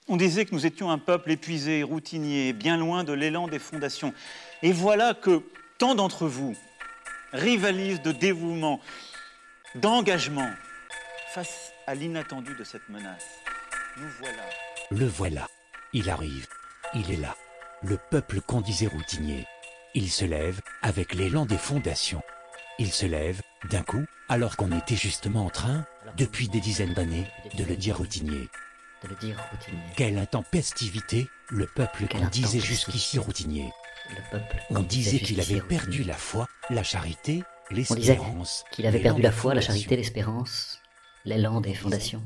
On disait que nous étions un peuple épuisé, routinier, bien loin de l'élan des fondations. Et voilà que tant d'entre vous rivalisent de dévouement, d'engagement face à l'inattendu de cette menace. Nous voilà. Le voilà. Il arrive. Il est là. Le peuple qu'on disait routinier. Il se lève avec l'élan des fondations. Il se lève, d'un coup, alors qu'on était justement en train, depuis des dizaines d'années, de le dire routinier. Quelle intempestivité, le peuple qu'on disait jusqu'ici routinier. On disait qu'il avait perdu la foi, la charité, l'espérance. Qu'il avait perdu la foi, la charité, l'espérance, l'élan des fondations.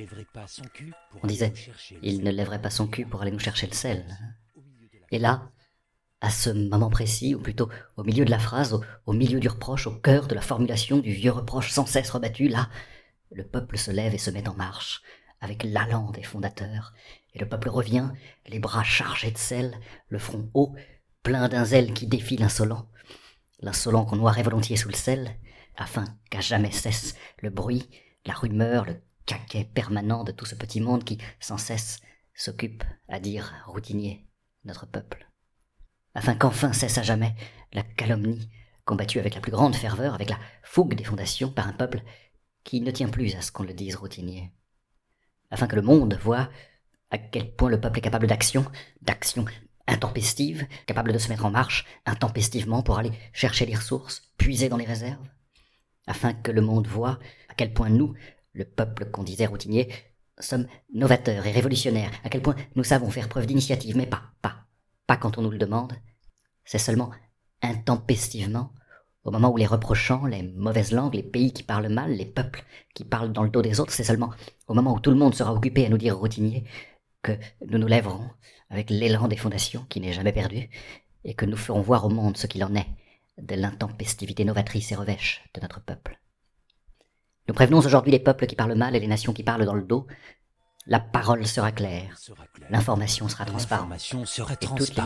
On disait, il ne lèverait pas son cul pour aller nous chercher le sel. Et là, à ce moment précis, ou plutôt au milieu de la phrase, au milieu du reproche, au cœur de la formulation du vieux reproche sans cesse rebattu, là, le peuple se lève et se met en marche, avec l'allant des fondateurs, et le peuple revient, les bras chargés de sel, le front haut, plein d'un zèle qui défie l'insolent qu'on noirait volontiers sous le sel, afin qu'à jamais cesse le bruit, la rumeur, le caquet permanent de tout ce petit monde qui, sans cesse, s'occupe à dire routinier notre peuple. Afin qu'enfin cesse à jamais la calomnie combattue avec la plus grande ferveur, avec la fougue des fondations par un peuple qui ne tient plus à ce qu'on le dise routinier. Afin que le monde voie à quel point le peuple est capable d'action intempestive, capable de se mettre en marche intempestivement pour aller chercher les ressources, puiser dans les réserves. Afin que le monde voie à quel point nous, le peuple qu'on disait routinier, sommes novateurs et révolutionnaires, à quel point nous savons faire preuve d'initiative, mais pas quand on nous le demande. C'est seulement intempestivement, au moment où les reprochants, les mauvaises langues, les pays qui parlent mal, les peuples qui parlent dans le dos des autres, c'est seulement au moment où tout le monde sera occupé à nous dire routinier que nous nous lèverons avec l'élan des fondations qui n'est jamais perdu et que nous ferons voir au monde ce qu'il en est de l'intempestivité novatrice et revêche de notre peuple. Nous prévenons aujourd'hui les peuples qui parlent mal et les nations qui parlent dans le dos. La parole sera claire, l'information sera transparente, et toute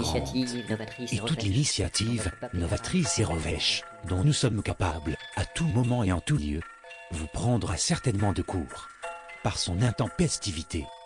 l'initiative novatrice et revêche dont nous sommes capables, à tout moment et en tout lieu, vous prendra certainement de court par son intempestivité.